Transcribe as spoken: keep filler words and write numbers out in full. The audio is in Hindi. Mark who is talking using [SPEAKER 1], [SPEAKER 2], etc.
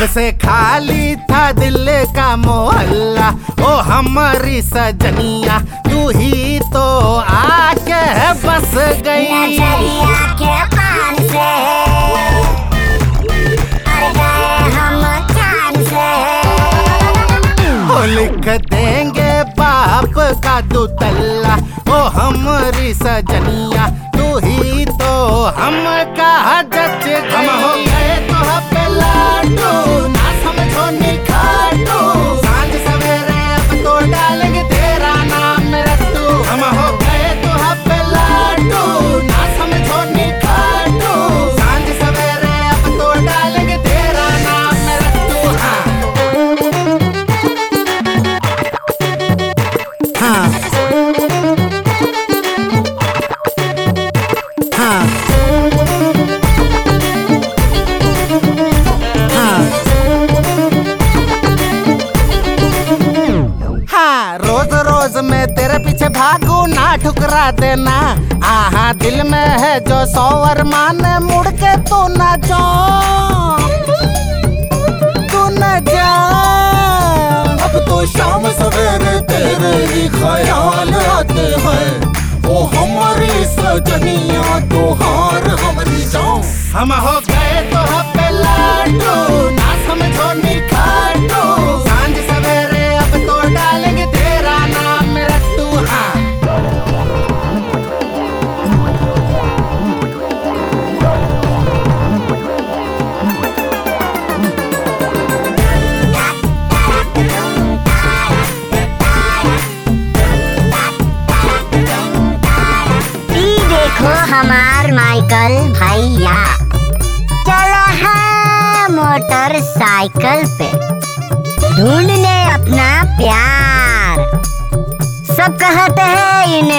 [SPEAKER 1] जब से खाली था दिल का मोहल्ला, ओ हमारी सजनिया तू ही तो आके बस गई।
[SPEAKER 2] नजरिया के पान से अड़ गए हम चांद से।
[SPEAKER 1] ओ लिख देंगे बाप का दुतल्ला, ओ हमारी सजनिया तू ही तो हम का जज। हम हो गए तो हब्बे लाडू, ना समझो नी खाटू, सांझ सवेरे अब तो डालेंगे तेरा नाम रट्टू। हम हो गए तो हब्बे लाडू, ना समझो नी खाटू, सांझ सवेरे अब तो डालेंगे तेरा नाम रट्टू। हाँ हाँ हाँ रोज रोज मैं तेरे पीछे भागू ना ठुकरा देना। आहा दिल में है जो सौ अरमान, मुड़ के तू ना जा, तू न जा।
[SPEAKER 3] अब तो शाम सवेरे तेरे ही ख्याल आते हैं, ओ हमारी सजनिया तो हार हमारी जान।
[SPEAKER 1] हम हो गए तो हब्बे लाडू, ना समझो नी खाटू, सांझ सवेरे अब तो डालेंगे तेरा नाम रट्टू। हाँ
[SPEAKER 2] देखो हमार माइकल भैया चला है मोटरसाइकिल पे ढूंढने अपना प्यार। सब कहते हैं